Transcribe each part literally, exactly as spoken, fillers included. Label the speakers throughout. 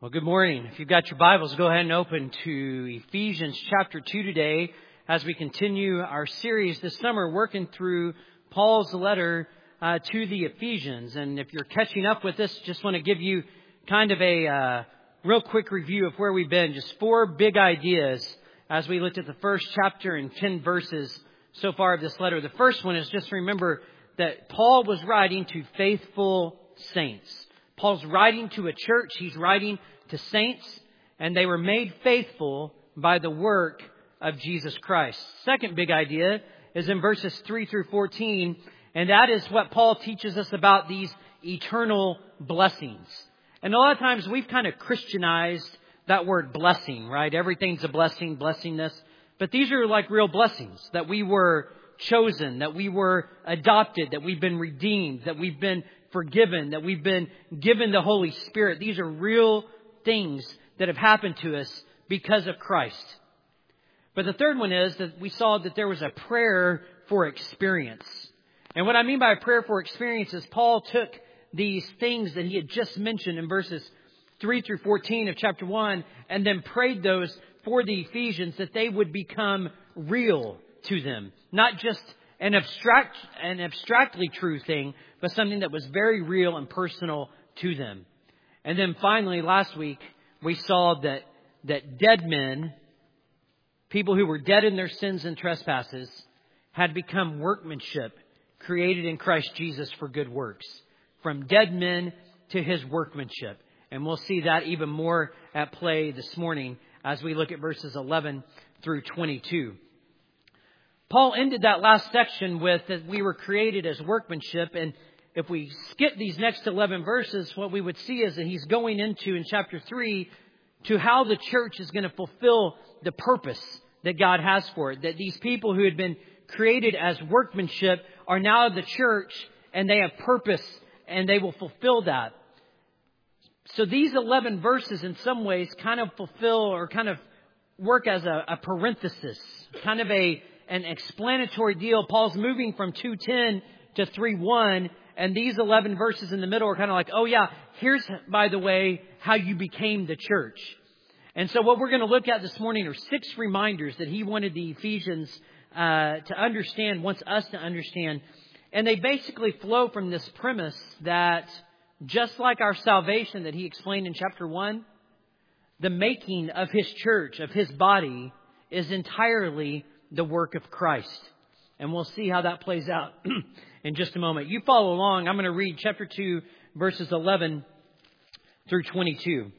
Speaker 1: Well, good morning. If you've got your Bibles, go ahead and open to Ephesians chapter two today as we continue our series this summer working through Paul's letter uh, to the Ephesians. And if you're catching up with us, just want to give you kind of a uh, real quick review of where we've been. Just four big ideas as we looked at the first chapter and ten verses so far of this letter. The first one is just remember that Paul was writing to faithful saints. Paul's writing to a church. He's writing to saints, and they were made faithful by the work of Jesus Christ. Second big idea is in verses three through fourteen, and that is what Paul teaches us about these eternal blessings. And a lot of times we've kind of Christianized that word blessing, right? Everything's a blessing, blessingness. But these are like real blessings, that we were chosen, that we were adopted, that we've been redeemed, that we've been forgiven, that we've been given the Holy Spirit. These are real things that have happened to us because of Christ. But the third one is that we saw that there was a prayer for experience. And what I mean by a prayer for experience is Paul took these things that he had just mentioned in verses three through fourteen of chapter one and then prayed those for the Ephesians that they would become real to them. Not just an abstract, an abstractly true thing, but something that was very real and personal to them. And then finally, last week, we saw that, that dead men, people who were dead in their sins and trespasses, had become workmanship created in Christ Jesus for good works. From dead men to His workmanship. And we'll see that even more at play this morning as we look at verses eleven through twenty-two. Paul ended that last section with that we were created as workmanship. And if we skip these next eleven verses, what we would see is that he's going into in chapter three to how the church is going to fulfill the purpose that God has for it. That these people who had been created as workmanship are now the church and they have purpose and they will fulfill that. So these eleven verses in some ways kind of fulfill or kind of work as a, a parenthesis, kind of a an explanatory deal. Paul's moving from two ten to three one. And these eleven verses in the middle are kind of like, oh yeah, here's, by the way, how you became the church. And so what we're going to look at this morning are six reminders that he wanted the Ephesians uh, to understand, wants us to understand. And they basically flow from this premise that just like our salvation that he explained in chapter one, the making of his church, of his body, is entirely the work of Christ. And we'll see how that plays out in just a moment. You follow along. I'm going to read chapter two, verses eleven through twenty-two.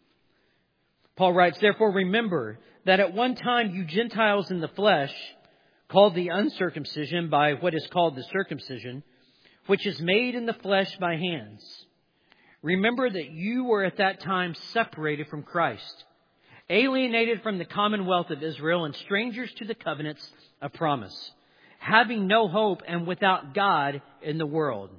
Speaker 1: Paul writes, "Therefore remember that at one time you Gentiles in the flesh, called the uncircumcision by what is called the circumcision, which is made in the flesh by hands. Remember that you were at that time separated from Christ, alienated from the commonwealth of Israel and strangers to the covenants of promise, having no hope and without God in the world.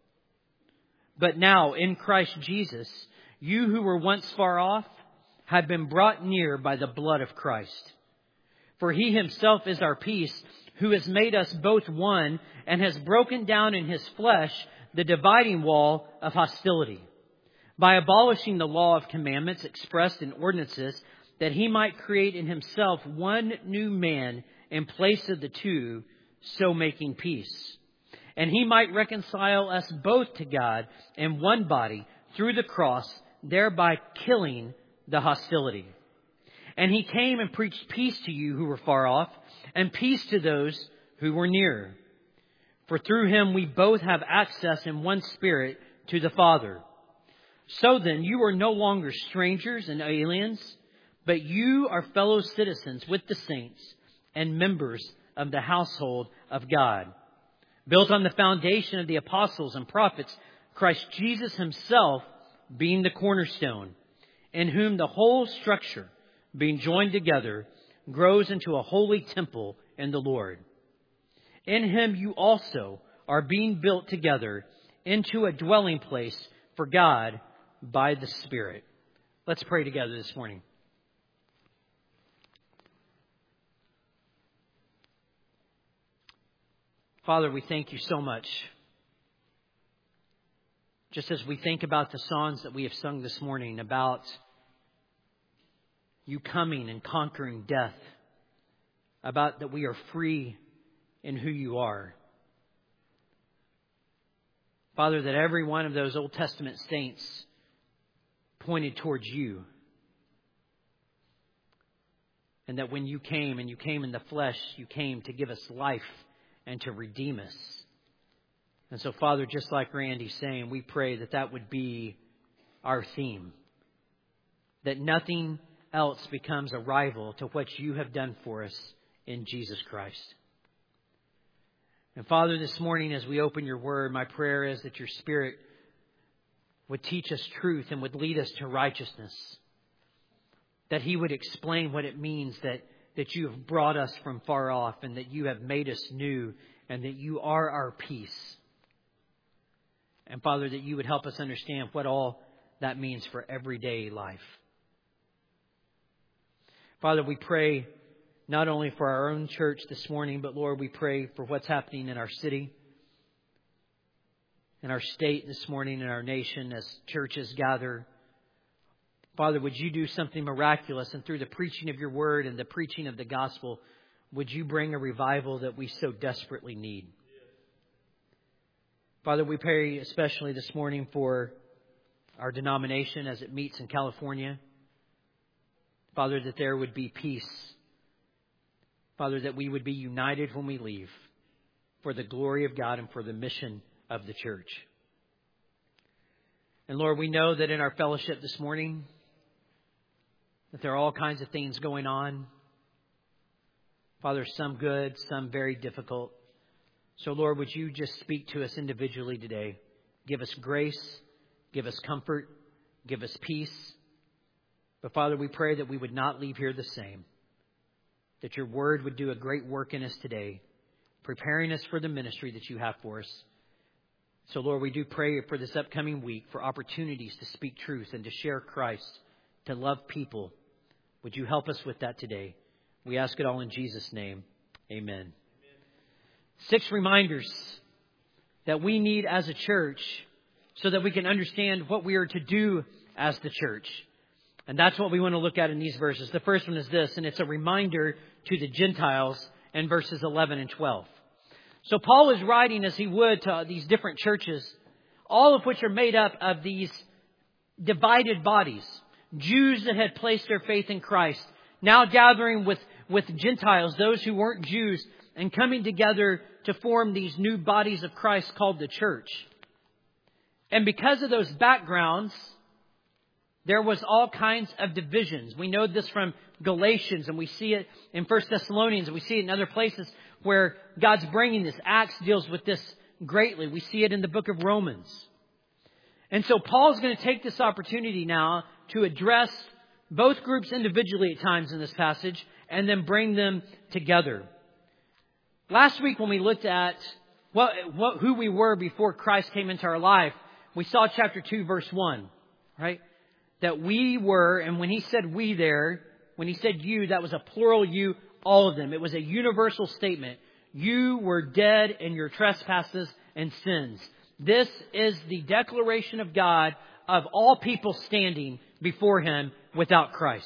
Speaker 1: But now in Christ Jesus, you who were once far off have been brought near by the blood of Christ. For He Himself is our peace, who has made us both one and has broken down in His flesh the dividing wall of hostility, by abolishing the law of commandments expressed in ordinances, that He might create in Himself one new man in place of the two, so making peace. And He might reconcile us both to God in one body through the cross, thereby killing the hostility. And He came and preached peace to you who were far off, and peace to those who were near. For through Him we both have access in one Spirit to the Father. So then you are no longer strangers and aliens, but you are fellow citizens with the saints and members of the household of God, built on the foundation of the apostles and prophets, Christ Jesus Himself being the cornerstone, in whom the whole structure, being joined together, grows into a holy temple in the Lord. In Him you also are being built together into a dwelling place for God by the Spirit." Let's pray together this morning. Father, we thank you so much. Just as we think about the songs that we have sung this morning about You coming and conquering death. About that we are free in who you are. Father, that every one of those Old Testament saints pointed towards you. And that when you came and you came in the flesh, you came to give us life and to redeem us. And so, Father, just like Randy's saying, we pray that that would be our theme. That nothing else becomes a rival to what you have done for us in Jesus Christ. And Father, this morning as we open your word, my prayer is that your Spirit would teach us truth and would lead us to righteousness. That He would explain what it means that, that you have brought us from far off and that you have made us new and that you are our peace. And Father, that you would help us understand what all that means for everyday life. Father, we pray not only for our own church this morning, but Lord, we pray for what's happening in our city, in our state this morning, in our nation as churches gather. Father, would you do something miraculous, and through the preaching of your word and the preaching of the gospel, would you bring a revival that we so desperately need? Father, we pray especially this morning for our denomination as it meets in California. Father, that there would be peace. Father, that we would be united when we leave for the glory of God and for the mission of the church. And Lord, we know that in our fellowship this morning, that there are all kinds of things going on. Father, some good, some very difficult. So Lord, would you just speak to us individually today? Give us grace, give us comfort, give us peace. But Father, we pray that we would not leave here the same. That your word would do a great work in us today, preparing us for the ministry that you have for us. So Lord, we do pray for this upcoming week for opportunities to speak truth and to share Christ, to love people. Would you help us with that today? We ask it all in Jesus' name. Amen. Amen. Six reminders that we need as a church so that we can understand what we are to do as the church. And that's what we want to look at in these verses. The first one is this, and it's a reminder to the Gentiles in verses eleven and twelve. So Paul is writing as he would to these different churches, all of which are made up of these divided bodies. Jews that had placed their faith in Christ, now gathering with, with Gentiles, those who weren't Jews, and coming together to form these new bodies of Christ called the church. And because of those backgrounds, there was all kinds of divisions. We know this from Galatians, and we see it in First Thessalonians, and we see it in other places where God's bringing this. Acts deals with this greatly. We see it in the book of Romans. And so Paul's going to take this opportunity now to address both groups individually at times in this passage, and then bring them together. Last week when we looked at what, what, who we were before Christ came into our life, we saw chapter two, verse one, right? That we were, and when he said we there, when he said you, that was a plural you, all of them. It was a universal statement. You were dead in your trespasses and sins. This is the declaration of God of all people standing before Him without Christ.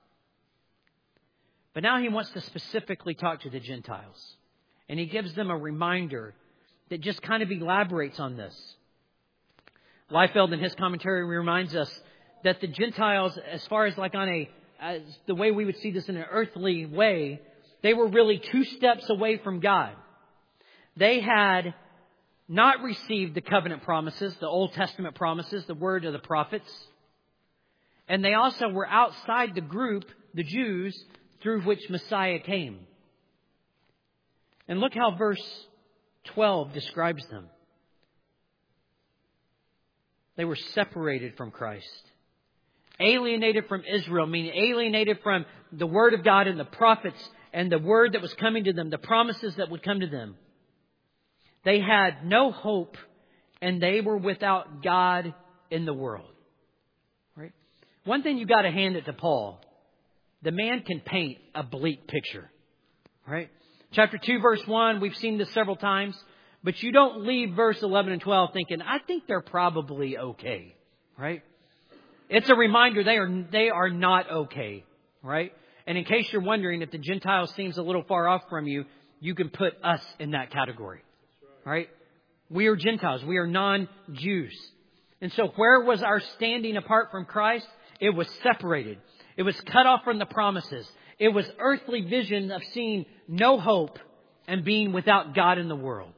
Speaker 1: But now he wants to specifically talk to the Gentiles. And he gives them a reminder that just kind of elaborates on this. Liefeld in his commentary reminds us that the Gentiles, as far as like on a, as the way we would see this in an earthly way, they were really two steps away from God. They had not received the covenant promises, the Old Testament promises, the word of the prophets. And they also were outside the group, the Jews, through which Messiah came. And look how verse twelve describes them. They were separated from Christ. Alienated from Israel, meaning alienated from the word of God and the prophets and the word that was coming to them, the promises that would come to them. They had no hope and they were without God in the world. Right? One thing you got to hand it to Paul. The man can paint a bleak picture. Right? Chapter two, verse one, we've seen this several times. But you don't leave verse eleven and twelve thinking, I think they're probably okay. Right? It's a reminder they are they are not okay. right? And in case you're wondering if the Gentiles seems a little far off from you, you can put us in that category, right? We are Gentiles. We are non-Jews. And so where was our standing apart from Christ? It was separated. It was cut off from the promises. It was earthly vision of seeing no hope and being without God in the world.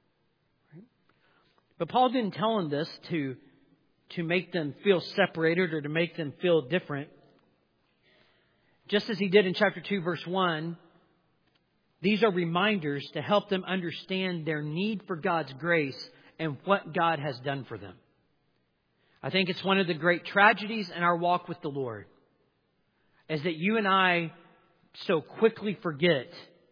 Speaker 1: But Paul didn't tell them this to, to make them feel separated or to make them feel different. Just as he did in chapter two, verse one, these are reminders to help them understand their need for God's grace and what God has done for them. I think it's one of the great tragedies in our walk with the Lord is that you and I so quickly forget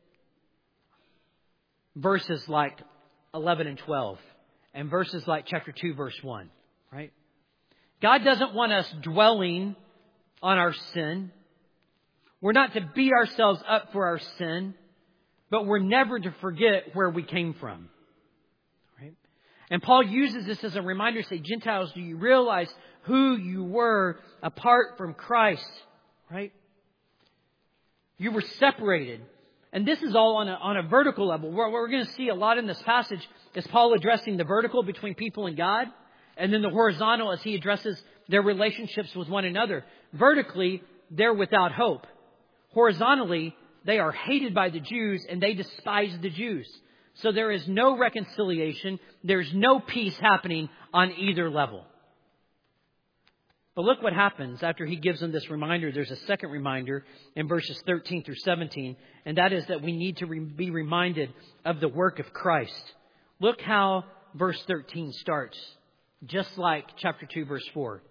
Speaker 1: verses like eleven and twelve and verses like chapter two, verse one, right? God doesn't want us dwelling on our sin. We're not to beat ourselves up for our sin, but we're never to forget where we came from. Right? And Paul uses this as a reminder to say, Gentiles, do you realize who you were apart from Christ? Right? You were separated. And this is all on a, on a vertical level. What we're going to see a lot in this passage is Paul addressing the vertical between people and God, and then the horizontal as he addresses their relationships with one another. Vertically, they're without hope. Horizontally, they are hated by the Jews and they despise the Jews. So there is no reconciliation. There's no peace happening on either level. But look what happens after he gives them this reminder. There's a second reminder in verses thirteen through seventeen. And that is that we need to re- be reminded of the work of Christ. Look how verse thirteen starts. Just like chapter two, verse four.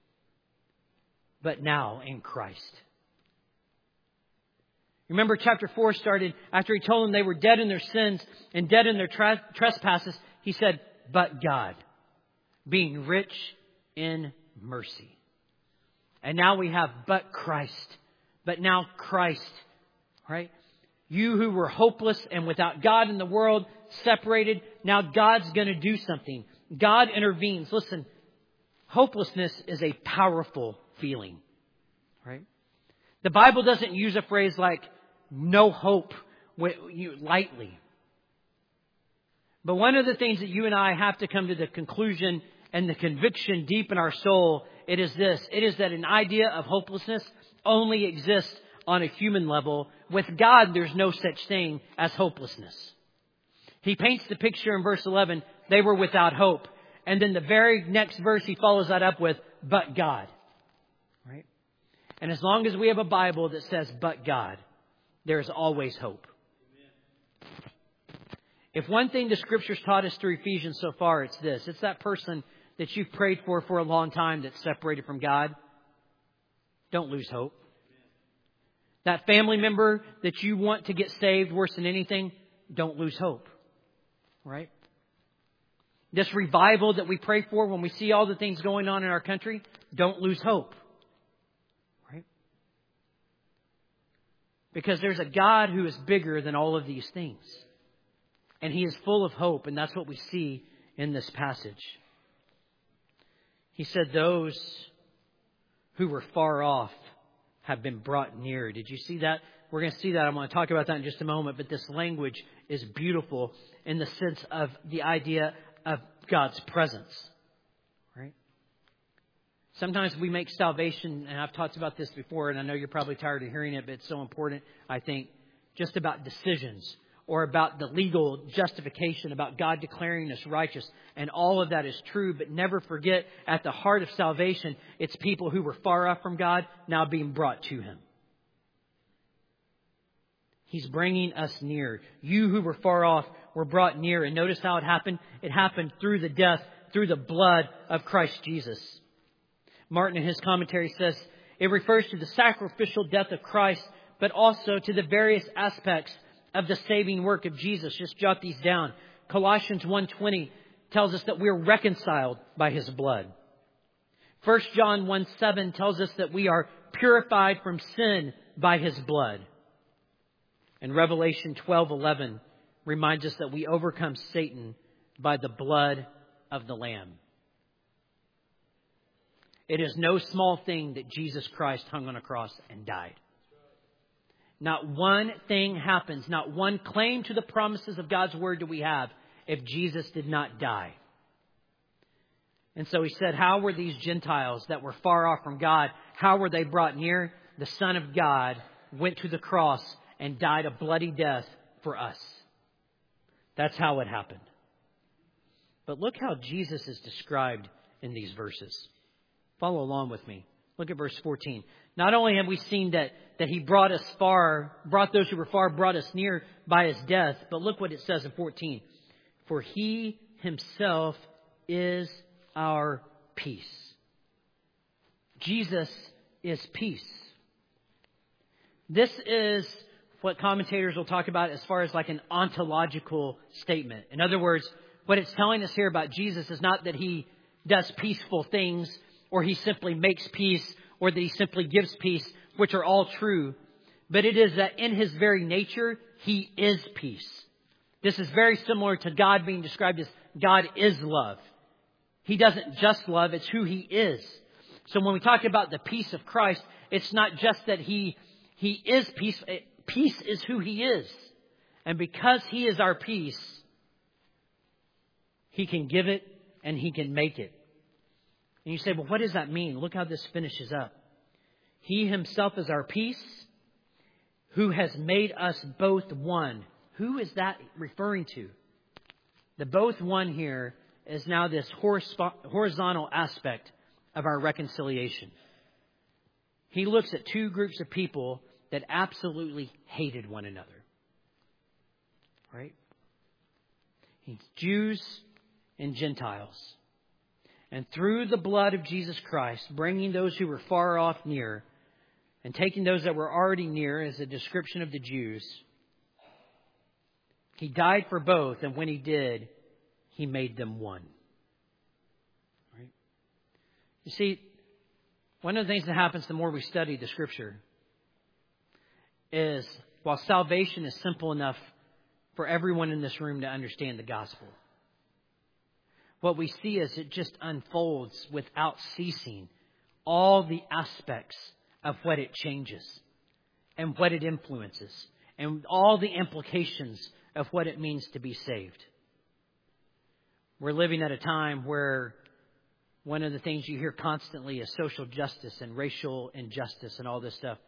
Speaker 1: But now in Christ. Remember, chapter four started after he told them they were dead in their sins and dead in their tra- trespasses. He said, but God, being rich in mercy. And now we have but Christ. But now Christ, right? You who were hopeless and without God in the world, separated, now God's going to do something. God intervenes. Listen, hopelessness is a powerful feeling, right? The Bible doesn't use a phrase like no hope lightly. But one of the things that you and I have to come to the conclusion and the conviction deep in our soul, it is this. It is that an idea of hopelessness only exists on a human level. With God, there's no such thing as hopelessness. He paints the picture in verse eleven. They were without hope. And then the very next verse he follows that up with, but God. Right? And as long as we have a Bible that says, but God, there's always hope. Amen. If one thing the Scriptures taught us through Ephesians so far, it's this. It's that person that you've prayed for for a long time that's separated from God. Don't lose hope. That family member that you want to get saved worse than anything, don't lose hope. Right? This revival that we pray for when we see all the things going on in our country, don't lose hope. Right? Because there's a God who is bigger than all of these things. And He is full of hope, and that's what we see in this passage. He said those who were far off have been brought near. Did you see that? We're going to see that. I'm going to talk about that in just a moment. But this language is beautiful in the sense of the idea of God's presence. Right? Sometimes we make salvation, and I've talked about this before, and I know you're probably tired of hearing it, but it's so important, I think, just about decisions or about the legal justification, about God declaring us righteous. And all of that is true, but never forget, at the heart of salvation, it's people who were far off from God now being brought to Him. He's bringing us near. You who were far off were brought near. And notice how it happened. It happened through the death, through the blood of Christ Jesus. Martin in his commentary says, it refers to the sacrificial death of Christ, but also to the various aspects of the saving work of Jesus. Just jot these down. Colossians one twenty tells us that we are reconciled by His blood. First John one seven tells us that we are purified from sin by His blood. And Revelation twelve eleven reminds us that we overcome Satan by the blood of the Lamb. It is no small thing that Jesus Christ hung on a cross and died. Not one thing happens, not one claim to the promises of God's word do we have if Jesus did not die. And so he said, how were these Gentiles that were far off from God, how were they brought near? The Son of God went to the cross and died a bloody death for us. That's how it happened. But look how Jesus is described in these verses. Follow along with me. Look at verse fourteen. Not only have we seen that, that he brought us far, brought those who were far, brought us near by his death, but look what it says in fourteen. For he himself is our peace. Jesus is peace. This is what commentators will talk about as far as like an ontological statement. In other words, what it's telling us here about Jesus is not that he does peaceful things, or he simply makes peace, or that he simply gives peace, which are all true. But it is that in his very nature, he is peace. This is very similar to God being described as God is love. He doesn't just love, it's who he is. So when we talk about the peace of Christ, it's not just that he, he is peace. Peace is who he is. And because he is our peace, he can give it and he can make it. And you say, well, what does that mean? Look how this finishes up. He himself is our peace, who has made us both one. Who is that referring to? The both one here is now this horizontal aspect of our reconciliation. He looks at two groups of people that absolutely hated one another. Right? He's Jews and Gentiles. And through the blood of Jesus Christ, bringing those who were far off near, and taking those that were already near as a description of the Jews, he died for both, and when he did, he made them one. Right? You see, one of the things that happens the more we study the Scripture is, while salvation is simple enough for everyone in this room to understand the gospel, what we see is it just unfolds without ceasing all the aspects of what it changes and what it influences and all the implications of what it means to be saved. We're living at a time where one of the things you hear constantly is social justice and racial injustice and all this stuff.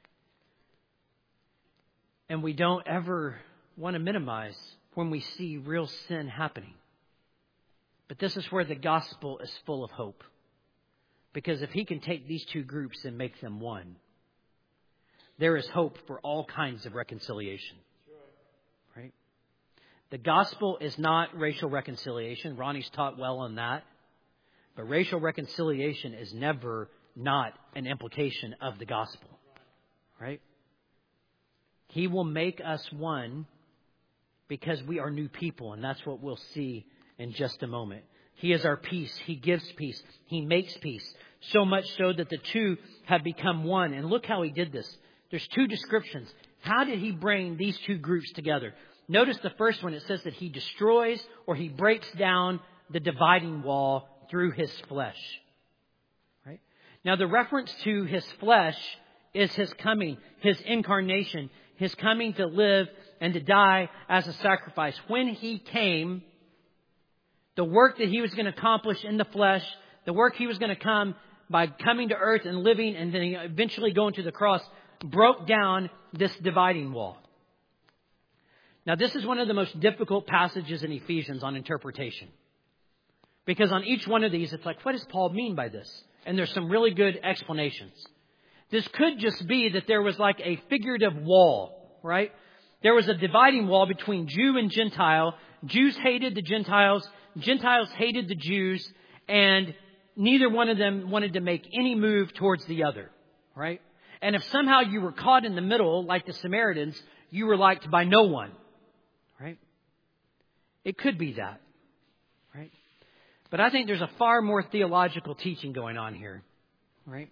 Speaker 1: And we don't ever want to minimize when we see real sin happening. But this is where the gospel is full of hope. Because if he can take these two groups and make them one, there is hope for all kinds of reconciliation. Right? The gospel is not racial reconciliation. Ronnie's taught well on that. But racial reconciliation is never not an implication of the gospel. Right? He will make us one because we are new people. And that's what we'll see in just a moment. He is our peace. He gives peace. He makes peace. So much so that the two have become one. And look how he did this. There's two descriptions. How did he bring these two groups together? Notice the first one. It says that he destroys or he breaks down the dividing wall through his flesh. Right? Now the reference to his flesh is his coming, his incarnation, his coming to live and to die as a sacrifice. When he came, the work that he was going to accomplish in the flesh, the work he was going to come by coming to earth and living and then eventually going to the cross, broke down this dividing wall. Now, this is one of the most difficult passages in Ephesians on interpretation. Because on each one of these, it's like, what does Paul mean by this? And there's some really good explanations. This could just be that there was like a figurative wall, right? There was a dividing wall between Jew and Gentile. Jews hated the Gentiles. Gentiles hated the Jews, and neither one of them wanted to make any move towards the other, right? And if somehow you were caught in the middle, like the Samaritans, you were liked by no one, right? It could be that, right? But I think there's a far more theological teaching going on here, right?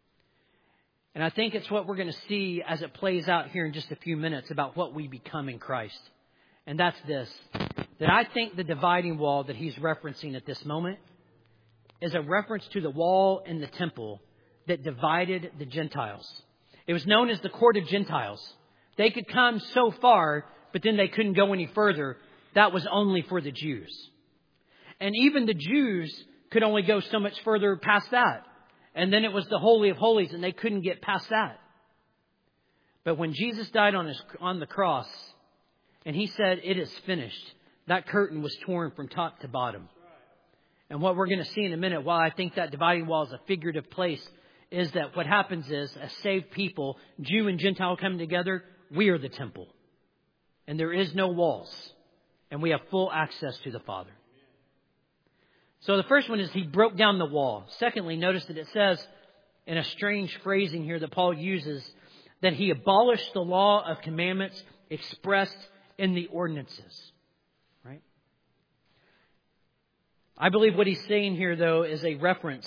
Speaker 1: And I think it's what we're going to see as it plays out here in just a few minutes about what we become in Christ. And that's this, that I think the dividing wall that he's referencing at this moment is a reference to the wall in the temple that divided the Gentiles. It was known as the court of Gentiles. They could come so far, but then they couldn't go any further. That was only for the Jews. And even the Jews could only go so much further past that. And then it was the Holy of Holies, and they couldn't get past that. But when Jesus died on his, on the cross, and He said, "It is finished," that curtain was torn from top to bottom. And what we're going to see in a minute, while I think that dividing wall is a figurative place, is that what happens is, as saved people, Jew and Gentile coming together, we are the temple. And there is no walls. And we have full access to the Father. So the first one is He broke down the wall. Secondly, notice that it says in a strange phrasing here that Paul uses that He abolished the law of commandments expressed in the ordinances. Right? I believe what he's saying here, though, is a reference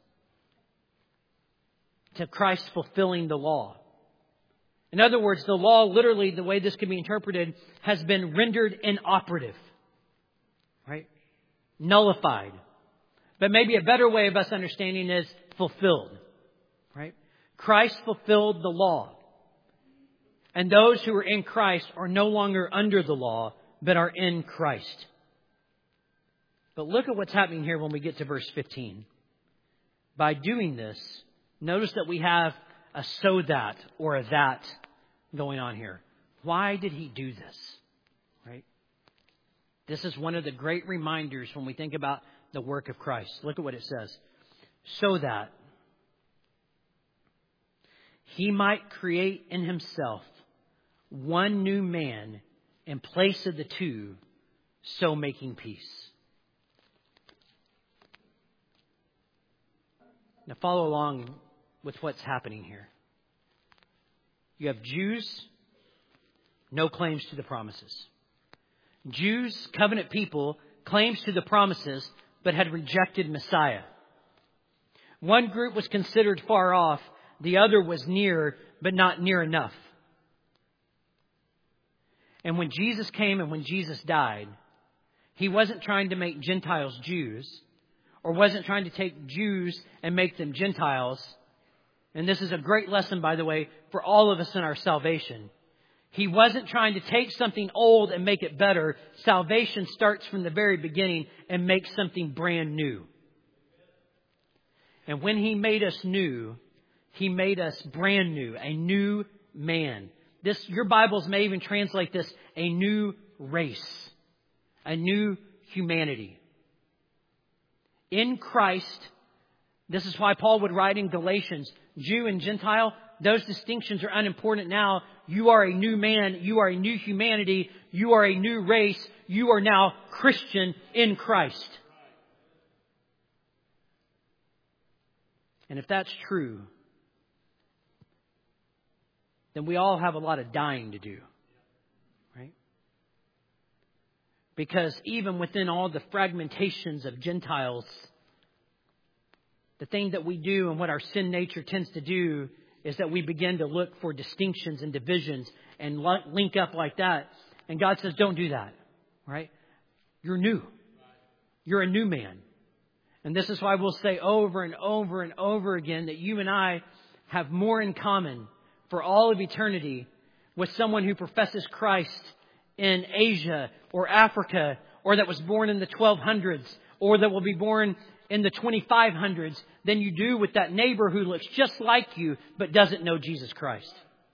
Speaker 1: to Christ fulfilling the law. In other words, the law, literally, the way this can be interpreted, has been rendered inoperative. Right? Nullified. But maybe a better way of us understanding is fulfilled. Right? Christ fulfilled the law. And those who are in Christ are no longer under the law, but are in Christ. But look at what's happening here when we get to verse fifteen. By doing this, notice that we have a so that or a that going on here. Why did He do this? Right? This is one of the great reminders when we think about the work of Christ. Look at what it says. So that He might create in Himself one new man in place of the two, so making peace. Now follow along with what's happening here. You have Jews, no claims to the promises. Jews, covenant people, claims to the promises, but had rejected Messiah. One group was considered far off. The other was near, but not near enough. And when Jesus came and when Jesus died, He wasn't trying to make Gentiles Jews, or wasn't trying to take Jews and make them Gentiles. And this is a great lesson, by the way, for all of us in our salvation. He wasn't trying to take something old and make it better. Salvation starts from the very beginning and makes something brand new. And when He made us new, He made us brand new, a new man. This, your Bibles may even translate this, a new race, a new humanity. In Christ, this is why Paul would write in Galatians, Jew and Gentile, those distinctions are unimportant now. You are a new man. You are a new humanity. You are a new race. You are now Christian in Christ. And if that's true, then we all have a lot of dying to do. Right? Because even within all the fragmentations of Gentiles, the thing that we do and what our sin nature tends to do is that we begin to look for distinctions and divisions and link up like that. And God says, don't do that. Right? You're new. You're a new man. And this is why we'll say over and over and over again that you and I have more in common for all of eternity with someone who professes Christ in Asia or Africa, or that was born in the twelve hundreds, or that will be born in the twenty-five hundreds, than you do with that neighbor who looks just like you but doesn't know Jesus Christ.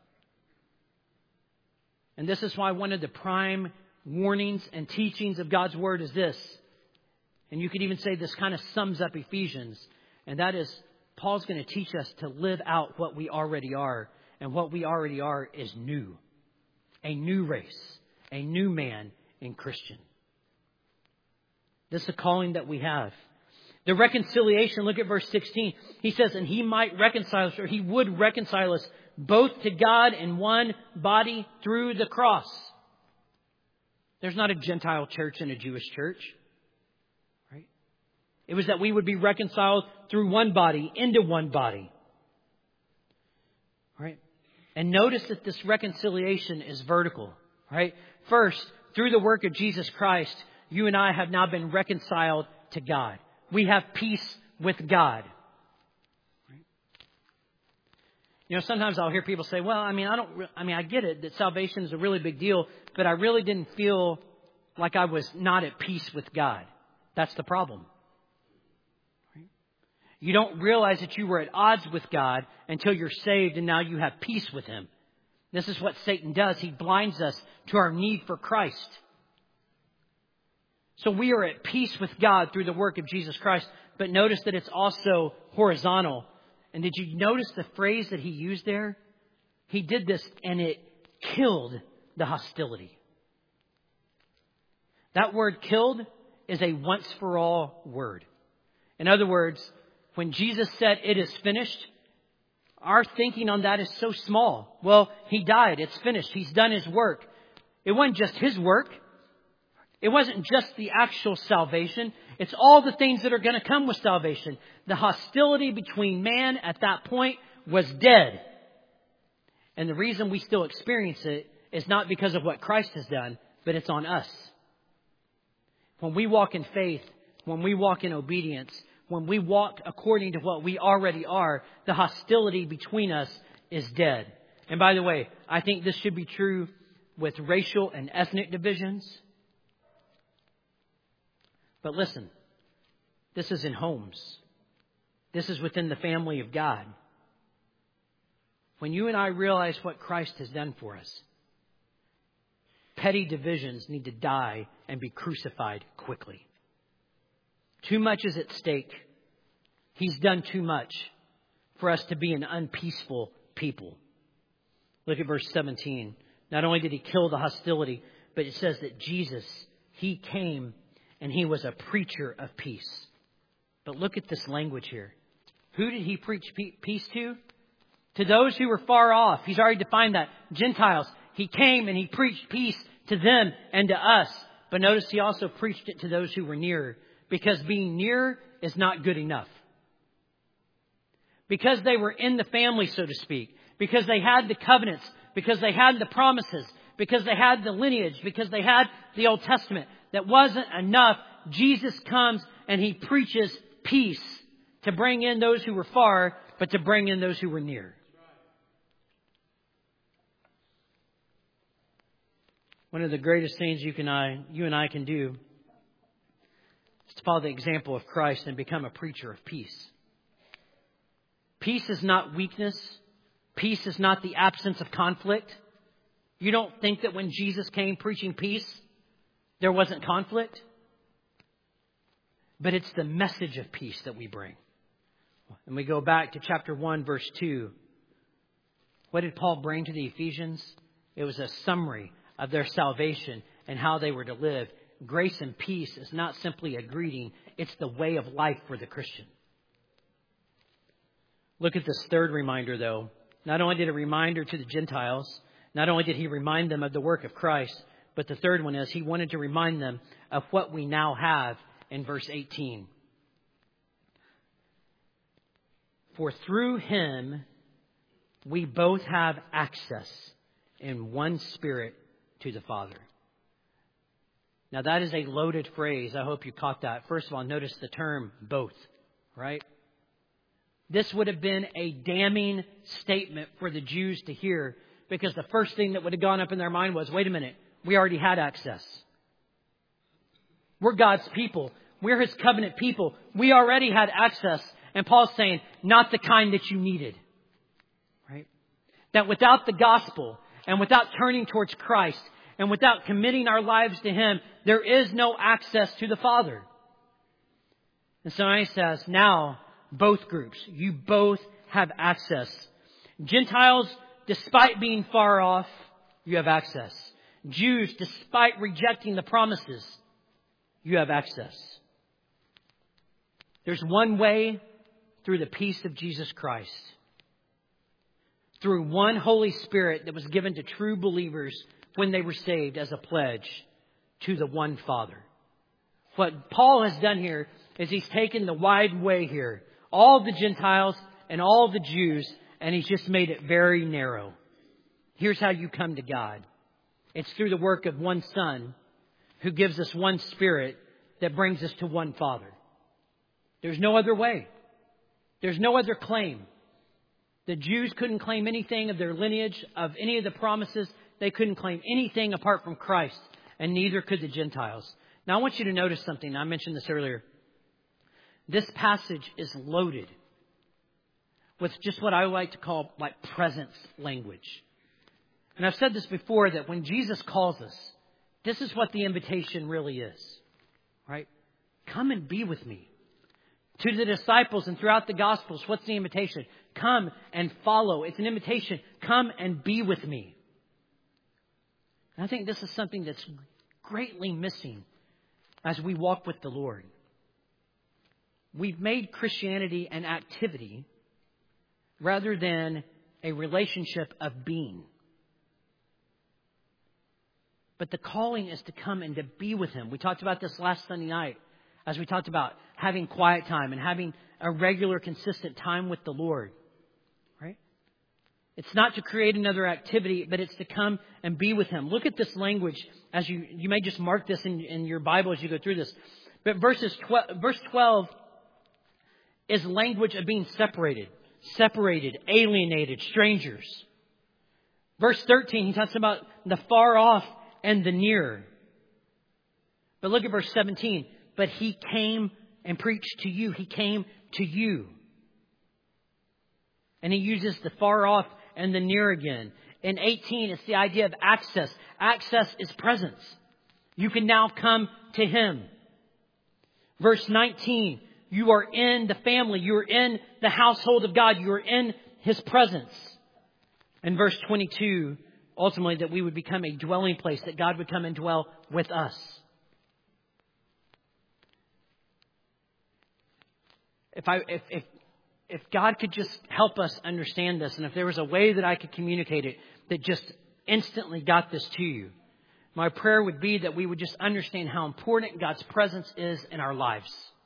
Speaker 1: And this is why one of the prime warnings and teachings of God's Word is this. And you could even say this kind of sums up Ephesians. And that is, Paul's going to teach us to live out what we already are. And what we already are is new. A new race. A new man in Christian. This is a calling that we have. The reconciliation, look at verse sixteen. He says, and He might reconcile us, or He would reconcile us both to God in one body through the cross. There's not a Gentile church and a Jewish church. Right? It was that we would be reconciled through one body, into one body. Right? And notice that this reconciliation is vertical. Right? First, through the work of Jesus Christ, you and I have now been reconciled to God. We have peace with God. Right? You know, sometimes I'll hear people say, well, I mean, I don't, re- I mean, I get it that salvation is a really big deal, but I really didn't feel like I was not at peace with God. That's the problem. Right? You don't realize that you were at odds with God until you're saved and now you have peace with Him. This is what Satan does. He blinds us to our need for Christ. So we are at peace with God through the work of Jesus Christ. But notice that it's also horizontal. And did you notice the phrase that he used there? He did this and it killed the hostility. That word killed is a once for all word. In other words, when Jesus said it is finished, our thinking on that is so small. Well, He died. It's finished. He's done His work. It wasn't just His work. It wasn't just the actual salvation. It's all the things that are going to come with salvation. The hostility between man at that point was dead. And the reason we still experience it is not because of what Christ has done, but it's on us. When we walk in faith, when we walk in obedience, when we walk according to what we already are, the hostility between us is dead. And by the way, I think this should be true with racial and ethnic divisions. But listen, this is in homes. This is within the family of God. When you and I realize what Christ has done for us, petty divisions need to die and be crucified quickly. Too much is at stake. He's done too much for us to be an unpeaceful people. Look at verse seventeen. Not only did He kill the hostility, but it says that Jesus, He came and He was a preacher of peace. But look at this language here. Who did He preach peace to? To those who were far off. He's already defined that. Gentiles. He came and He preached peace to them and to us. But notice He also preached it to those who were near. Because being near is not good enough. Because they were in the family, so to speak. Because they had the covenants. Because they had the promises. Because they had the lineage. Because they had the Old Testament. That wasn't enough. Jesus comes and He preaches peace to bring in those who were far, but to bring in those who were near. One of the greatest things you can I, you and I can do is to follow the example of Christ and become a preacher of peace. Peace is not weakness. Peace is not the absence of conflict. You don't think that when Jesus came preaching peace, there wasn't conflict? But it's the message of peace that we bring. And we go back to chapter one, verse two. What did Paul bring to the Ephesians? It was a summary of their salvation and how they were to live. Grace and peace is not simply a greeting. It's the way of life for the Christian. Look at this third reminder, though. Not only did it reminder to the Gentiles, not only did He remind them of the work of Christ, but the third one is He wanted to remind them of what we now have in verse eighteen. For through Him we both have access in one Spirit to the Father. Now that is a loaded phrase. I hope you caught that. First of all, notice the term both, right? This would have been a damning statement for the Jews to hear, because the first thing that would have gone up in their mind was, wait a minute, we already had access. We're God's people. We're His covenant people. We already had access. And Paul's saying, not the kind that you needed. Right? That without the gospel and without turning towards Christ and without committing our lives to Him, there is no access to the Father. And so he says, now, both groups, you both have access. Gentiles, despite being far off, you have access. Jews, despite rejecting the promises, you have access. There's one way through the peace of Jesus Christ. Through one Holy Spirit that was given to true believers when they were saved as a pledge to the one Father. What Paul has done here is he's taken the wide way here. All the Gentiles and all the Jews, and He's just made it very narrow. Here's how you come to God. It's through the work of one Son who gives us one Spirit that brings us to one Father. There's no other way. There's no other claim. The Jews couldn't claim anything of their lineage, of any of the promises. They couldn't claim anything apart from Christ, and neither could the Gentiles. Now, I want you to notice something. I mentioned this earlier. This passage is loaded with just what I like to call like presence language. And I've said this before, that when Jesus calls us, this is what the invitation really is. Right? Come and be with me. To the disciples and throughout the Gospels, what's the invitation? Come and follow. It's an invitation. Come and be with me. And I think this is something that's greatly missing as we walk with the Lord. We've made Christianity an activity rather than a relationship of being. But the calling is to come and to be with Him. We talked about this last Sunday night as we talked about having quiet time and having a regular, consistent time with the Lord. Right? It's not to create another activity, but it's to come and be with Him. Look at this language as you, you may just mark this in, in your Bible as you go through this. But verses twelve, verse twelve is language of being separated, separated, alienated, strangers. Verse thirteen, he talks about the far off and the near. But look at verse seventeen. But He came and preached to you. He came to you. And he uses the far off and the near again. In eighteen, it's the idea of access. Access is presence. You can now come to Him. Verse nineteen, you are in the family. You are in the household of God. You are in His presence. And verse twenty-two, ultimately, that we would become a dwelling place, that God would come and dwell with us. If I, if, if, if God could just help us understand this, and if there was a way that I could communicate it that just instantly got this to you, my prayer would be that we would just understand how important God's presence is in our lives.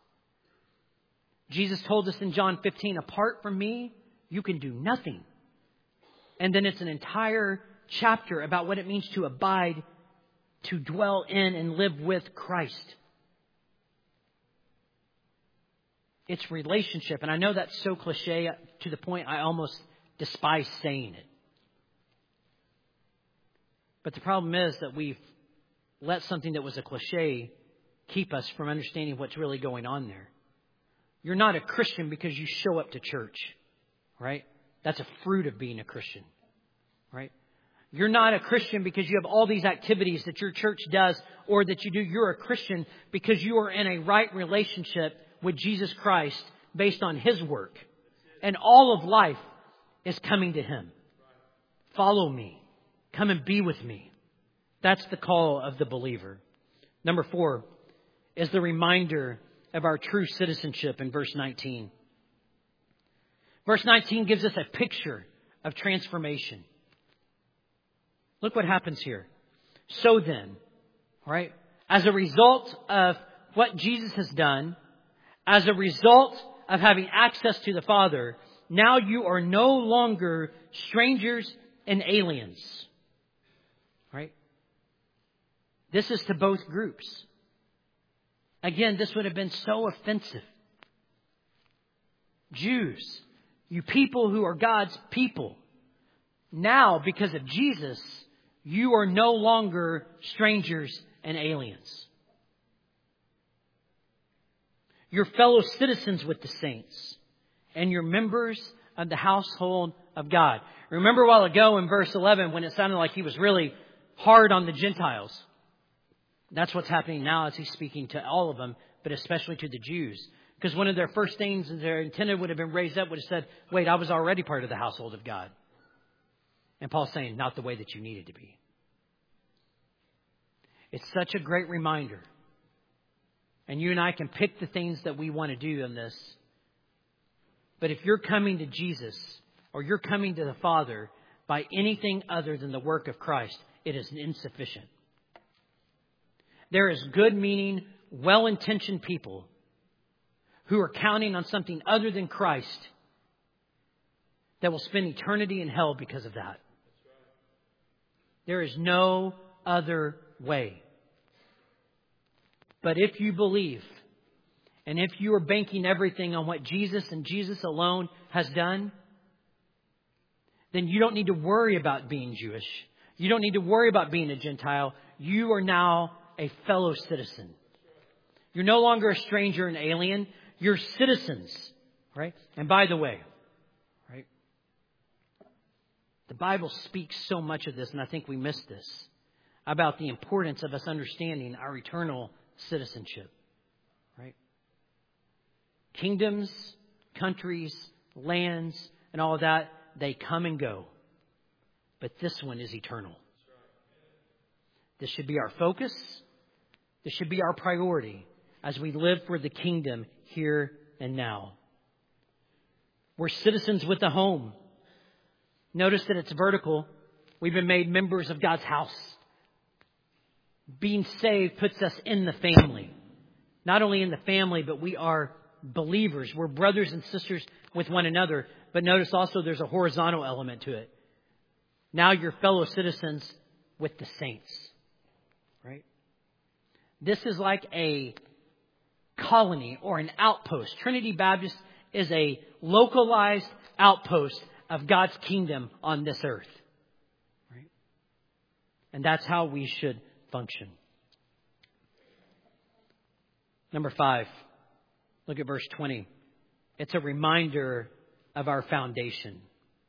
Speaker 1: Jesus told us in John fifteen, apart from me, you can do nothing. And then it's an entire chapter about what it means to abide, to dwell in and live with Christ. It's relationship. And I know that's so cliche to the point I almost despise saying it. But the problem is that we've let something that was a cliche keep us from understanding what's really going on there. You're not a Christian because you show up to church, right? That's a fruit of being a Christian, right? You're not a Christian because you have all these activities that your church does or that you do. You're a Christian because you are in a right relationship with Jesus Christ based on His work. And all of life is coming to Him. Follow me. Come and be with me. That's the call of the believer. Number four is the reminder of our true citizenship in verse nineteen. Verse nineteen gives us a picture of transformation. Look what happens here. So then, right, as a result of what Jesus has done, as a result of having access to the Father, now you are no longer strangers and aliens. Right? This is to both groups. Again, this would have been so offensive. Jews, you people who are God's people, now because of Jesus, you are no longer strangers and aliens. You're fellow citizens with the saints, and you're members of the household of God. Remember a while ago in verse eleven when it sounded like he was really hard on the Gentiles. That's what's happening now as he's speaking to all of them, but especially to the Jews. Because one of their first things that their antenna would have been raised up would have said, wait, I was already part of the household of God. And Paul's saying, not the way that you needed to be. It's such a great reminder. And you and I can pick the things that we want to do in this. But if you're coming to Jesus or you're coming to the Father by anything other than the work of Christ, it is insufficient. There is good-meaning, well-intentioned people who are counting on something other than Christ that will spend eternity in hell because of that. There is no other way. But if you believe, and if you are banking everything on what Jesus and Jesus alone has done, then you don't need to worry about being Jewish. You don't need to worry about being a Gentile. You are now a fellow citizen. You're no longer a stranger and alien. You're citizens, right? And by the way, right, the Bible speaks so much of this, and I think we miss this, about the importance of us understanding our eternal citizenship, right? Kingdoms, countries, lands, and all of that, they come and go. But this one is eternal. This should be our focus. This should be our priority as we live for the kingdom here and now. We're citizens with a home. Notice that it's vertical. We've been made members of God's house. Being saved puts us in the family. Not only in the family, but we are believers. We're brothers and sisters with one another. But notice also there's a horizontal element to it. Now you're fellow citizens with the saints. Right? This is like a colony or an outpost. Trinity Baptist is a localized outpost of God's kingdom on this earth. Right? And that's how we should function. Number five. Look at verse twenty. It's a reminder of our foundation.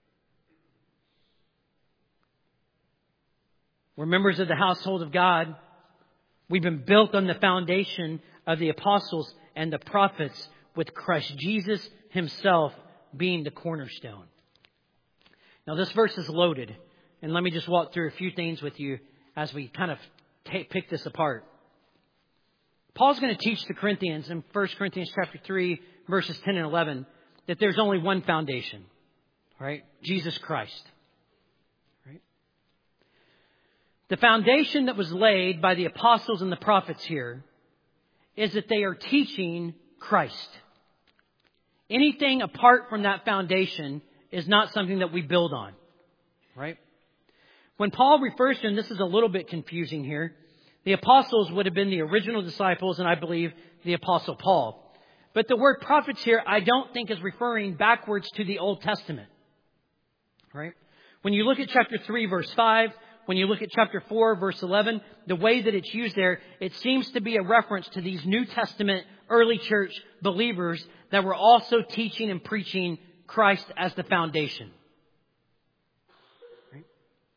Speaker 1: We're members of the household of God. We've been built on the foundation of the apostles and the prophets, with Christ Jesus himself being the cornerstone. Now this verse is loaded. And let me just walk through a few things with you as we kind of take, pick this apart. Paul's going to teach the Corinthians in First Corinthians chapter three, verses ten and eleven, that there's only one foundation, right? Jesus Christ. Right? The foundation that was laid by the apostles and the prophets here is that they are teaching Christ. Anything apart from that foundation is not something that we build on, right? When Paul refers to, and this is a little bit confusing here, the apostles would have been the original disciples, and I believe the apostle Paul. But the word prophets here, I don't think is referring backwards to the Old Testament. Right? When you look at chapter three, verse five, when you look at chapter four, verse eleven, the way that it's used there, it seems to be a reference to these New Testament early church believers that were also teaching and preaching Christ as the foundation. Right?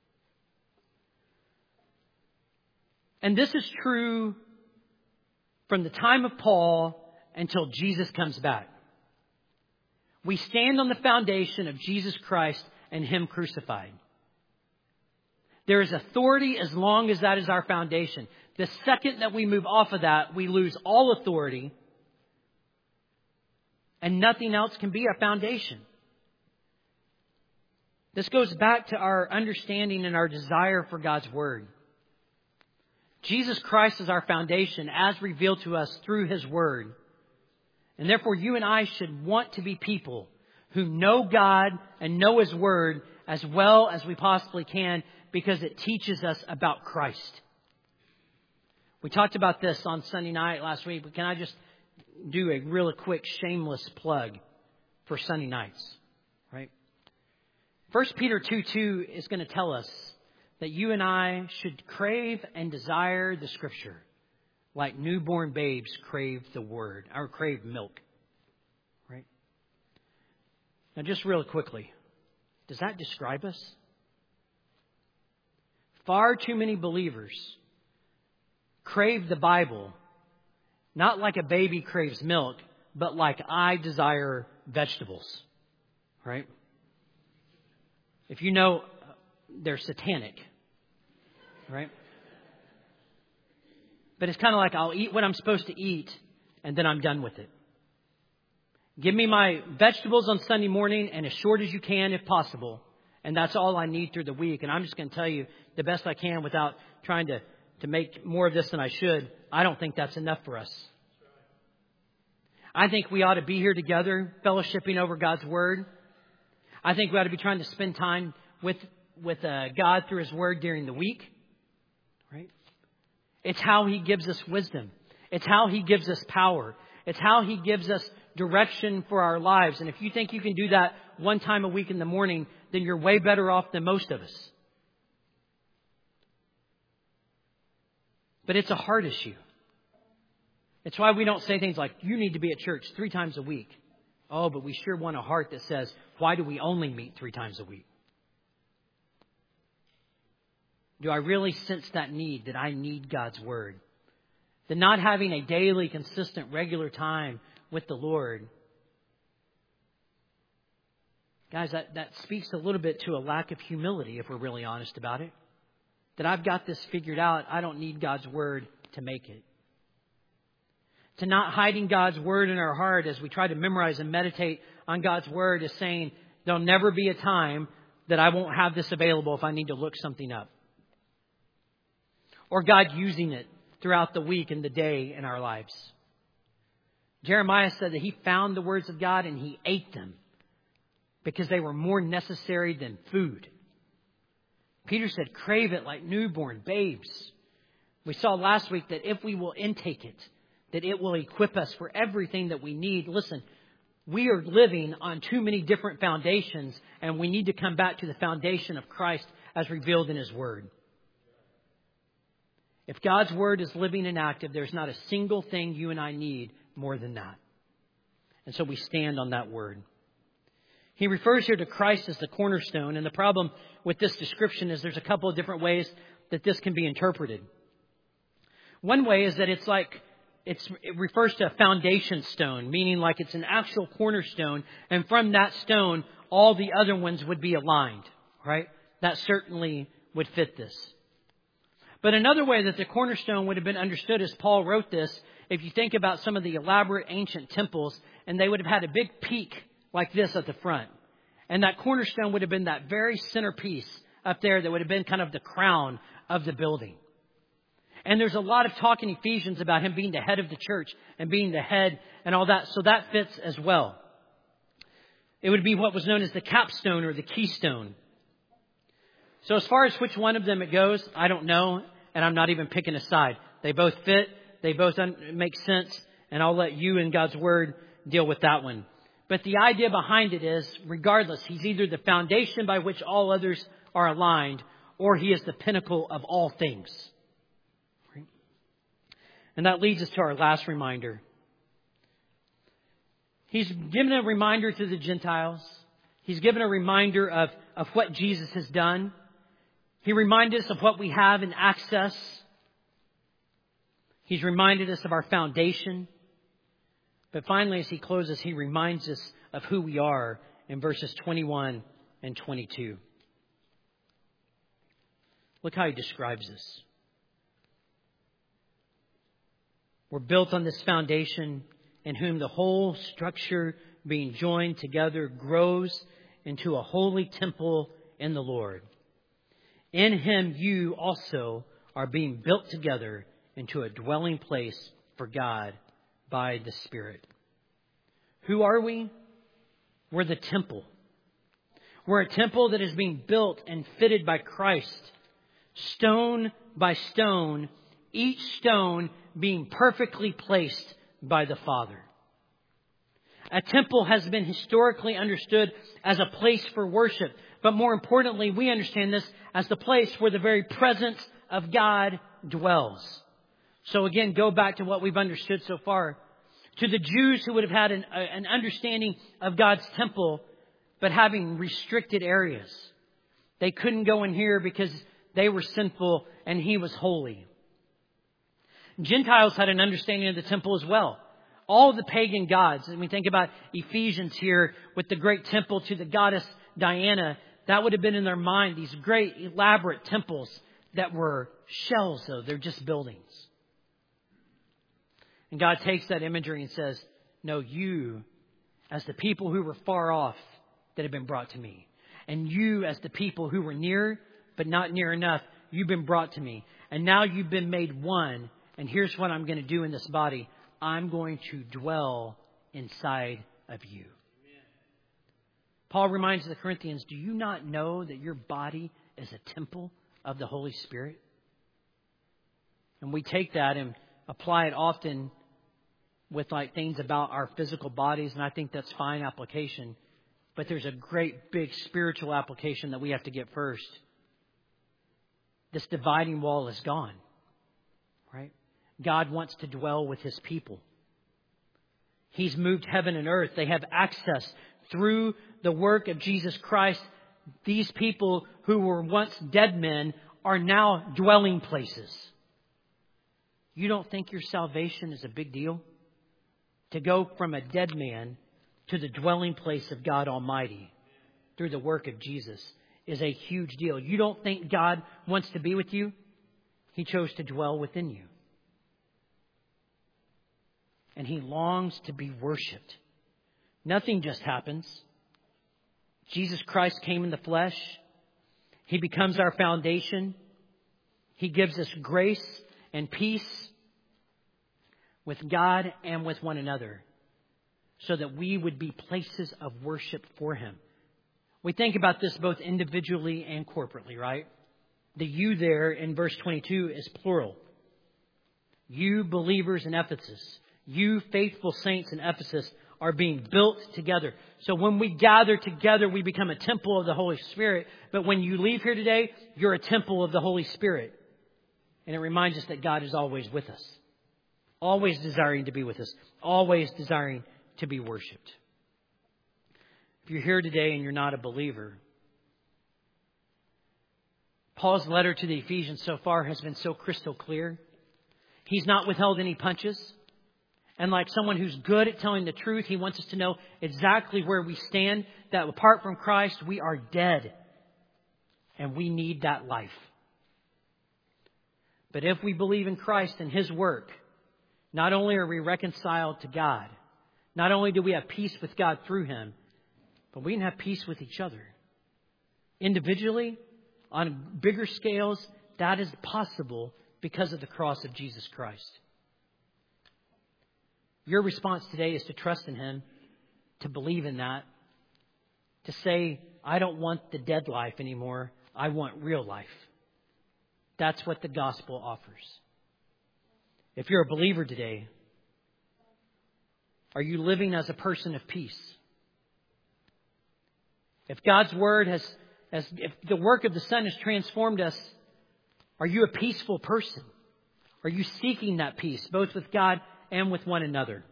Speaker 1: And this is true from the time of Paul until Jesus comes back. We stand on the foundation of Jesus Christ and Him crucified. There is authority as long as that is our foundation. The second that we move off of that, we lose all authority, and nothing else can be our foundation. This goes back to our understanding and our desire for God's Word. Jesus Christ is our foundation as revealed to us through His Word. And therefore, you and I should want to be people who know God and know His Word as well as we possibly can, because it teaches us about Christ. We talked about this on Sunday night last week, but can I just do a really quick shameless plug for Sunday nights? Right? First Peter two two is going to tell us that you and I should crave and desire the Scripture like newborn babes crave the Word, or crave milk. Right? Now, just real quickly, does that describe us? Far too many believers crave the Bible, not like a baby craves milk, but like I desire vegetables. Right? If you know, they're satanic. Right? But it's kind of like I'll eat what I'm supposed to eat, and then I'm done with it. Give me my vegetables on Sunday morning, and as short as you can if possible. And that's all I need through the week. And I'm just going to tell you the best I can without trying to, to make more of this than I should. I don't think that's enough for us. I think we ought to be here together, fellowshipping over God's Word. I think we ought to be trying to spend time with, with uh, God through His Word during the week. Right? It's how He gives us wisdom. It's how He gives us power. It's how He gives us direction for our lives. And if you think you can do that one time a week in the morning, then you're way better off than most of us. But it's a heart issue. It's why we don't say things like, you need to be at church three times a week. Oh, but we sure want a heart that says, why do we only meet three times a week? Do I really sense that need, that I need God's Word? That not having a daily, consistent, regular time with the Lord. Guys, that, that speaks a little bit to a lack of humility, if we're really honest about it. That I've got this figured out. I don't need God's Word to make it. To not hiding God's Word in our heart as we try to memorize and meditate on God's Word is saying, there'll never be a time that I won't have this available if I need to look something up. Or God using it throughout the week and the day in our lives. Jeremiah said that he found the words of God and he ate them because they were more necessary than food. Peter said, crave it like newborn babes. We saw last week that if we will intake it, that it will equip us for everything that we need. Listen, we are living on too many different foundations, and we need to come back to the foundation of Christ as revealed in His Word. If God's Word is living and active, there's not a single thing you and I need more than that. And so we stand on that Word. He refers here to Christ as the cornerstone, and the problem with this description is there's a couple of different ways that this can be interpreted. One way is that it's like It's, it refers to a foundation stone, meaning like it's an actual cornerstone. And from that stone, all the other ones would be aligned, right? That certainly would fit this. But another way that the cornerstone would have been understood as Paul wrote this, if you think about some of the elaborate ancient temples, and they would have had a big peak like this at the front. And that cornerstone would have been that very centerpiece up there that would have been kind of the crown of the building. And there's a lot of talk in Ephesians about him being the head of the church and being the head and all that. So that fits as well. It would be what was known as the capstone or the keystone. So as far as which one of them it goes, I don't know. And I'm not even picking a side. They both fit. They both un- make sense. And I'll let you and God's Word deal with that one. But the idea behind it is, regardless, He's either the foundation by which all others are aligned, or He is the pinnacle of all things. And that leads us to our last reminder. He's given a reminder to the Gentiles. He's given a reminder of, of what Jesus has done. He reminded us of what we have in access. He's reminded us of our foundation. But finally, as he closes, he reminds us of who we are in verses twenty-one and twenty-two. Look how he describes us. We're built on this foundation in whom the whole structure being joined together grows into a holy temple in the Lord. In Him you also are being built together into a dwelling place for God by the Spirit. Who are we? We're the temple. We're a temple that is being built and fitted by Christ, stone by stone, each stone being perfectly placed by the Father. A temple has been historically understood as a place for worship. But more importantly, we understand this as the place where the very presence of God dwells. So again, go back to what we've understood so far. To the Jews who would have had an, an understanding of God's temple, but having restricted areas. They couldn't go in here because they were sinful and He was holy. Gentiles had an understanding of the temple as well. All the pagan gods, and we think about Ephesians here with the great temple to the goddess Diana, that would have been in their mind, these great elaborate temples that were shells, though. They're just buildings. And God takes that imagery and says, no, you, as the people who were far off that have been brought to me, and you as the people who were near, but not near enough, you've been brought to me. And now you've been made one. And here's what I'm going to do in this body. I'm going to dwell inside of you. Amen. Paul reminds the Corinthians, do you not know that your body is a temple of the Holy Spirit? And we take that and apply it often with like things about our physical bodies, and I think that's fine application. But there's a great big spiritual application that we have to get first. This dividing wall is gone, right? God wants to dwell with His people. He's moved heaven and earth. They have access through the work of Jesus Christ. These people who were once dead men are now dwelling places. You don't think your salvation is a big deal? To go from a dead man to the dwelling place of God Almighty through the work of Jesus is a huge deal. You don't think God wants to be with you? He chose to dwell within you. And He longs to be worshipped. Nothing just happens. Jesus Christ came in the flesh. He becomes our foundation. He gives us grace and peace with God and with one another, so that we would be places of worship for Him. We think about this both individually and corporately, right? The you there in verse twenty-two is plural. You believers in Ephesus, you faithful saints in Ephesus are being built together. So when we gather together, we become a temple of the Holy Spirit. But when you leave here today, you're a temple of the Holy Spirit. And it reminds us that God is always with us. Always desiring to be with us. Always desiring to be worshipped. If you're here today and you're not a believer, Paul's letter to the Ephesians so far has been so crystal clear. He's not withheld any punches. And like someone who's good at telling the truth, he wants us to know exactly where we stand, that apart from Christ, we are dead. And we need that life. But if we believe in Christ and His work, not only are we reconciled to God, not only do we have peace with God through Him, but we can have peace with each other. Individually, on bigger scales, that is possible because of the cross of Jesus Christ. Your response today is to trust in Him, to believe in that, to say, I don't want the dead life anymore. I want real life. That's what the gospel offers. If you're a believer today, are you living as a person of peace? If God's Word has, has if the work of the Son has transformed us, are you a peaceful person? Are you seeking that peace, both with God and with one another?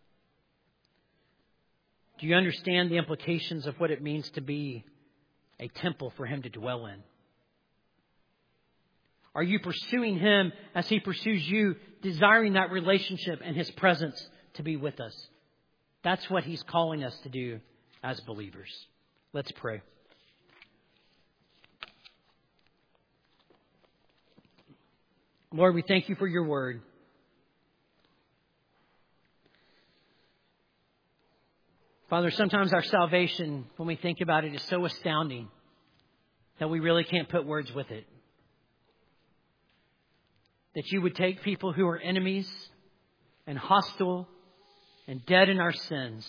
Speaker 1: Do you understand the implications of what it means to be a temple for Him to dwell in? Are you pursuing Him as He pursues you, desiring that relationship and His presence to be with us? That's what He's calling us to do as believers. Let's pray. Lord, we thank You for Your word. Father, sometimes our salvation, when we think about it, is so astounding that we really can't put words with it. That You would take people who are enemies and hostile and dead in our sins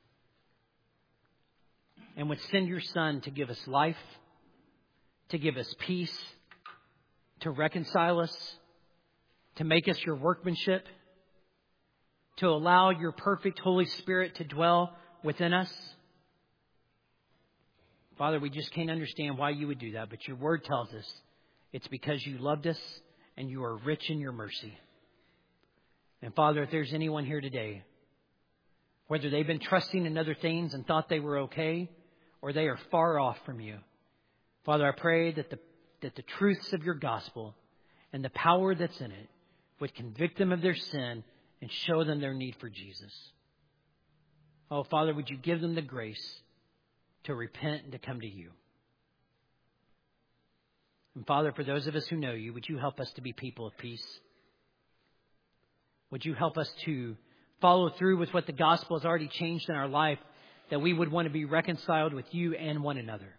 Speaker 1: and would send Your Son to give us life, to give us peace, to reconcile us, to make us Your workmanship, to allow Your perfect Holy Spirit to dwell within us. Father, we just can't understand why You would do that, but Your word tells us it's because You loved us and You are rich in Your mercy. And Father, if there's anyone here today, whether they've been trusting in other things and thought they were okay, or they are far off from You, Father, I pray that the, that the truths of Your gospel and the power that's in it would convict them of their sin and show them their need for Jesus. Oh, Father, would You give them the grace to repent and to come to You? And Father, for those of us who know You, would You help us to be people of peace? Would You help us to follow through with what the gospel has already changed in our life, that we would want to be reconciled with You and one another?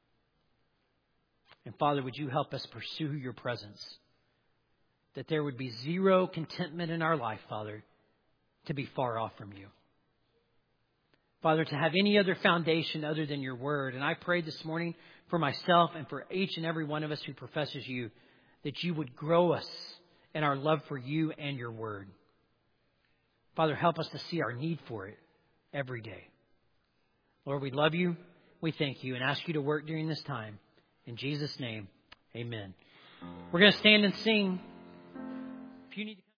Speaker 1: And Father, would You help us pursue Your presence? That there would be zero contentment in our life, Father, to be far off from You. Father, to have any other foundation other than Your word. And I pray this morning for myself and for each and every one of us who professes You, that You would grow us in our love for You and Your word. Father, help us to see our need for it every day. Lord, we love you. We thank you and ask you to work during this time. In Jesus' name, amen. We're going to stand and sing. If you need to